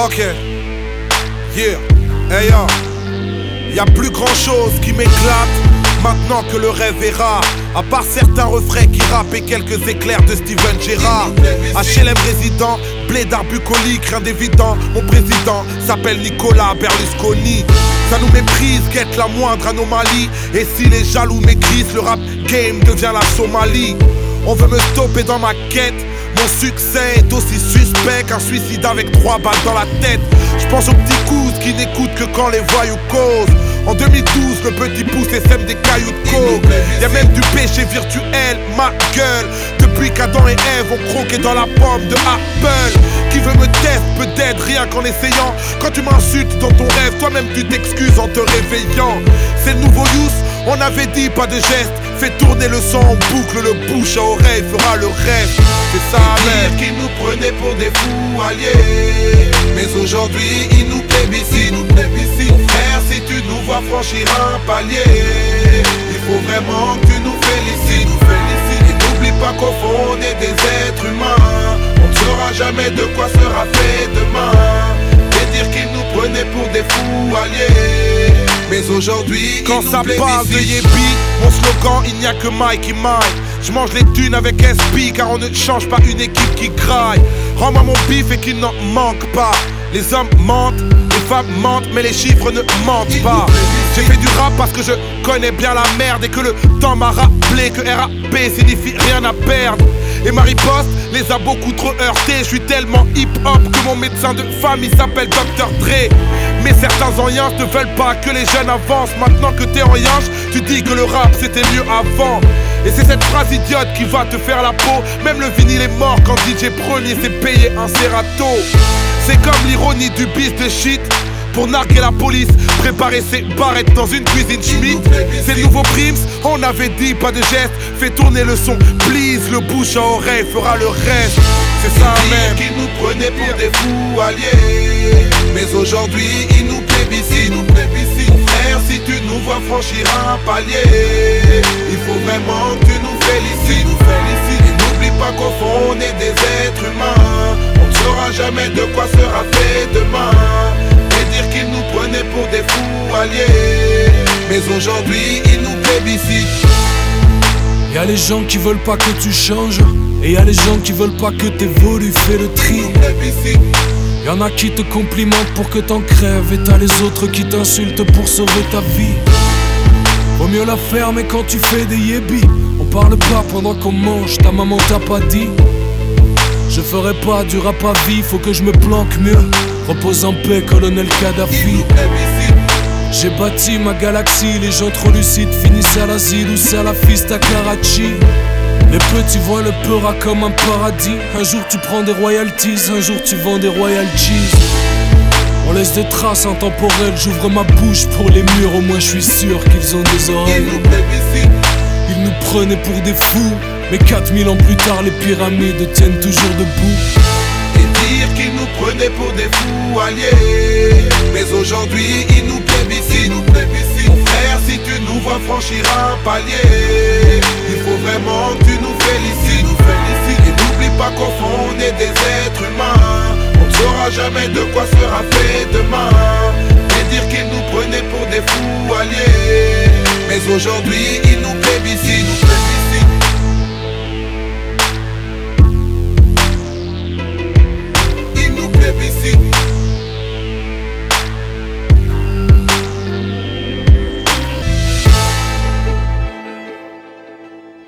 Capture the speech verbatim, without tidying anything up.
Ok, yeah, hey yo. Y'a plus grand chose qui m'éclate maintenant que le rêve est rare. À part certains refrains qui rappent et quelques éclairs de Steven Gerrard. H L M résident, blédard bucolique, rien d'évident. Mon président s'appelle Nicolas Berlusconi. Ça nous méprise, guette la moindre anomalie. Et si les jaloux m'écrisent, le rap game devient la Somalie. On veut me stopper dans ma quête. Mon succès est aussi suspect qu'un suicide avec trois balles dans la tête. Je pense aux petits coups qui n'écoutent que quand les voyous causent. En deux mille douze, le petit pouce sème des cailloux de coke. Y'a même du péché virtuel, ma gueule. Depuis qu'Adam et Ève ont croqué dans la pomme de Apple. Qui veut me tester peut-être rien qu'en essayant. Quand tu m'insultes dans ton rêve, toi-même tu t'excuses en te réveillant. C'est le nouveau Youss, on avait dit pas de geste. Fais tourner le son en boucle, le bouche à oreille fera le reste. C'est ça même. Qu'ils nous prenaient pour des fous alliés, mais aujourd'hui ils nous plébiscitent, nous plébiscitent. Frère, si tu nous vois franchir un palier, il faut vraiment que tu nous félicites, nous félicites. Et n'oublie pas qu'au fond on est des êtres humains. On ne saura jamais de quoi sera fait demain. Et dire qu'ils nous prenaient pour des fous alliés, mais aujourd'hui quand ils ça nous parle de plébiscitent. Yébi, mon slogan, il n'y a que Mike qui maille. Je mange les thunes avec S P car on ne change pas une équipe qui graille. Rends-moi mon bif et qu'il n'en manque pas. Les hommes mentent, les femmes mentent, mais les chiffres ne mentent pas. J'ai fait du rap parce que je connais bien la merde et que le temps m'a rappelé que R A P signifie rien à perdre. Et ma riposte les a beaucoup trop heurtés. Je suis tellement hip-hop que mon médecin de famille s'appelle docteur Dre. Mais certains anciens ne veulent pas que les jeunes avancent. Maintenant que t'es en yinche, tu dis que le rap c'était mieux avant. Et c'est cette phrase idiote qui va te faire la peau. Même le vinyle est mort quand D J Premier s'est payé un Serato. C'est comme l'ironie du bis de shit. Pour narguer la police, préparer ses barrettes dans une cuisine Schmitt. C'est le nouveau Prims, on avait dit pas de geste. Fais tourner le son, please, le bouche à oreille fera le reste. C'est ça même. Qu'ils nous prenaient pour des fous alliés, mais aujourd'hui ils nous plébiscitent, nous plébiscitent. Frère, si tu nous vois franchir un palier, il faut vraiment que tu nous félicites, nous félicites. Et n'oublie pas qu'au fond on est des êtres humains. On ne saura jamais de quoi sera fait demain. Dire qu'ils nous prenaient pour des fous alliés, mais aujourd'hui ils nous plébiscitent. Y'a les gens qui veulent pas que tu changes, et y'a les gens qui veulent pas que t'évolues, fais le tri. Y'en a qui te complimentent pour que t'en crèves, et t'as les autres qui t'insultent pour sauver ta vie. Vaut mieux la faire mais quand tu fais des yébis, on parle pas pendant qu'on mange, ta maman t'a pas dit. Je ferai pas du rap à vie, faut que je me planque mieux. Repose en paix, colonel Kadhafi. J'ai bâti ma galaxie, les gens trop lucides finissent à l'asile ou salafistes à Karachi. Les petits voient le Peura comme un paradis. Un jour tu prends des royalties, un jour tu vends des royalties. On laisse des traces intemporelles, j'ouvre ma bouche pour les murs, au moins je suis sûr qu'ils ont des oreilles. Ils nous prenaient pour des fous, mais quatre mille ans plus tard les pyramides tiennent toujours debout. Et dire qu'ils nous prenaient pour des fous alliés, mais aujourd'hui ils nous plébiscitent, nous plébiscitent. Frère, si tu nous vois franchir un palier, il faut vraiment que tu nous félicites, nous félicites. Et n'oublie pas qu'au fond on est des êtres humains. On ne saura jamais de quoi sera fait demain. Et dire qu'ils nous prenaient pour des fous alliés, mais aujourd'hui ils nous plébiscitent, nous plébiscitent.